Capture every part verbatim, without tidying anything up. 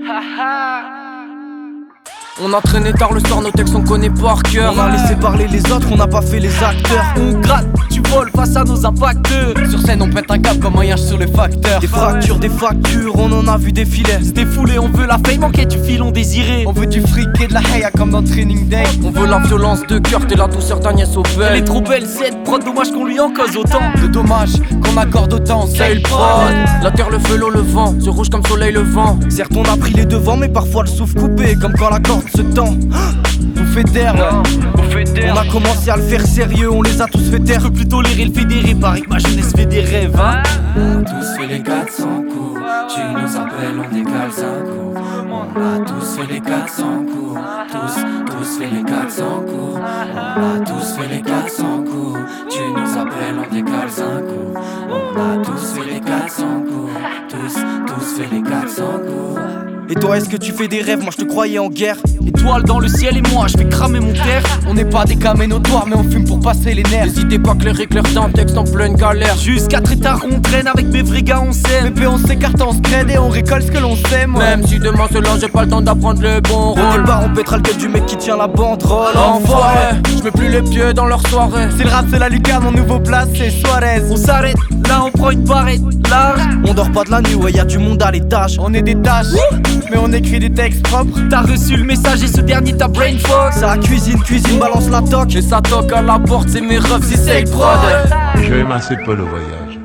On a traîné tard le soir, nos textes on connaît par cœur. On a laissé parler les autres, on n'a pas fait les acteurs. On gratte, tu voles face à nos impacteurs. Sur scène on pète un câble comme maillage sur les facteurs. Des fractures, des factures, on en a vu défiler. Se défouler, on veut la fame, manquer du filon désiré. On veut du fric et de la haya comme dans Training Day. On veut la violence de cœur, t'es la douceur d'Agnès Aubel. Elle est trop belle, cette prod, dommage qu'on lui en cause autant. De dommage qu'on accorde autant, c'est le prod. La terre, le feu, l'eau, le vent, c'est rouge comme soleil le vent. Certes on a pris les devants, mais parfois le souffle coupé, comme quand la corde se tend. Bouffée d'air, ouais. On a commencé à le faire sérieux, on les a tous fait taire. Je peux plus tolérer le fédéré, pareil que ma jeunesse fait des rêves, hein. On a tous fait les quatre cents coups, tu nous appelles, on décale cinq coups. On a tous fait les quatre cents coups, tous, tous fait les quatre cents coups. On a tous fait les quatre cents coups, tu nous appelles, on décale cinq coups. On a tous fait les quatre cents coups, tous, tous fait les quatre cents coups. Et toi est-ce que tu fais des rêves, moi je te croyais en guerre. Étoile dans le ciel et moi je vais cramer mon terre. On n'est pas des camés notoires mais on fume pour passer les nerfs. N'hésitez pas que les éclairs d'un texte en pleine galère. Jusqu'à très tard on traîne avec mes vrais gars on s'aime. Bébé on s'écarte, on se crède et on récolte ce que l'on sème, ouais. Même si demain se lance j'ai pas le temps d'apprendre le bon rôle. Au départ on pètera le gueule du mec qui tient la banderole. Enfoiré, je mets plus les pieds dans leur soirée. C'est le rap, c'est la lucarne, mon nouveau place c'est Suarez. On s'arrête, là on prend une barrette large. On dort pas de la nuit, ouais y'a du monde à l'étage. On est des tâches, mais on écrit des textes propres. T'as reçu le message et ce dernier t'a brain fog. Ça cuisine, cuisine, balance la toque. Et ça toque à la porte, c'est mes refs, c'est Sake Prod. J'aime assez peu le voyage.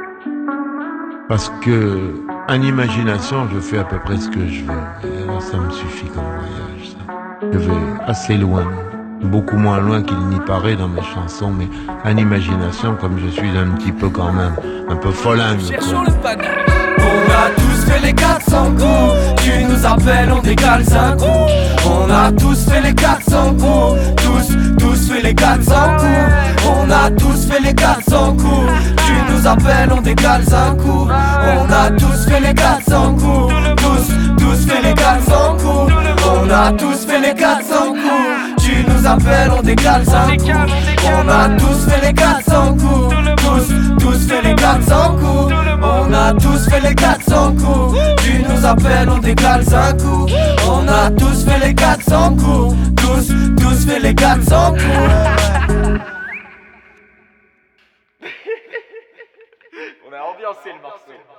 Parce que, en imagination, je fais à peu près ce que je veux. Et alors, ça me suffit comme voyage, ça. Je vais assez loin. Beaucoup moins loin qu'il n'y paraît dans mes chansons, mais en imagination, comme je suis un petit peu quand même, un peu folingue. Cherchons le panache. On a tous fait les quatre cents coups, tu nous appelles, on décale cinq coups. On a tous fait les quatre cents coups, tous, tous fait les quatre cents coups. On a tous fait les quatre cents coups, tu nous appelles, on décale cinq coups. On a tous fait les quatre cents coups, tous, tous fait les quatre cents coups. On a tous fait les quatre cents coups, tu nous appelles, on décale cinq coups. On a tous fait les quatre cents coups, tous, tous fait les quatre cents coups. On a tous fait les quatre cents coups, tu nous appelles, on décale cinq coups. On a tous fait les quatre cents coups, tous, tous fait les quatre cents coups. On a ambiancé le morceau.